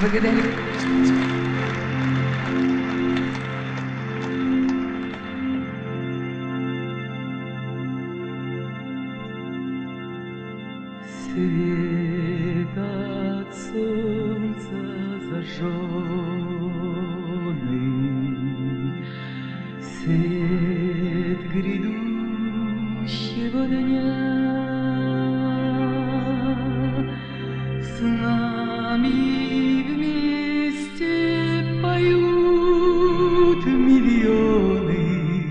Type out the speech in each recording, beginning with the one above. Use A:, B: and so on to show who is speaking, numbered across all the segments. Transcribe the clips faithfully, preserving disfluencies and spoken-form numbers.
A: Благодарю. Свет от солнца зажженный, свет грядущего дня. С нами вместе поют миллионы,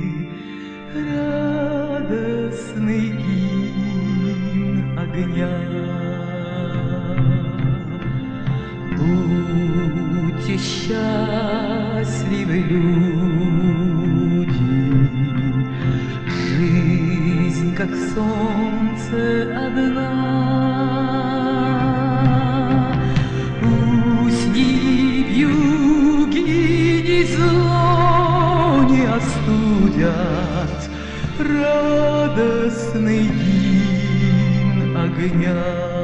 A: радостный гимн огня. Будьте счастливы, люди, жизнь, как солнце, одна. Пусть ни вьюги, ни зло не остудят радостный гимн огня.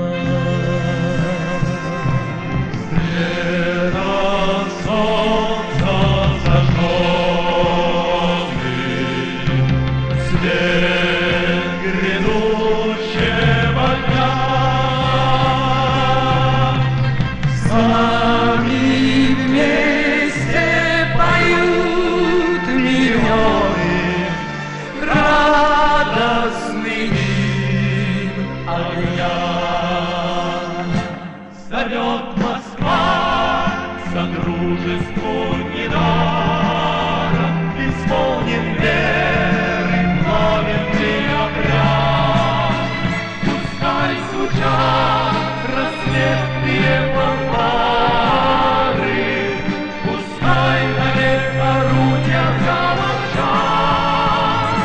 B: Зовет Москва содружеству недаром, исполнен веры пламенный обряд. Пускай звучат рассветные фанфары, пускай навек орудия замолчат,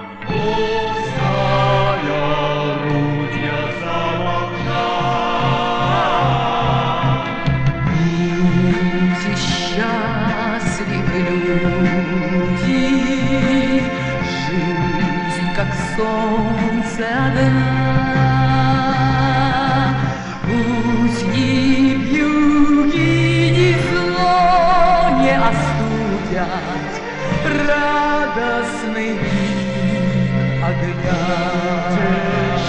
B: пускай орудия замолчат.
A: Будьте счастливы, люди, жизнь, как солнце, одна. Пусть ни вьюги, ни зло не остудят радостный гимн огня.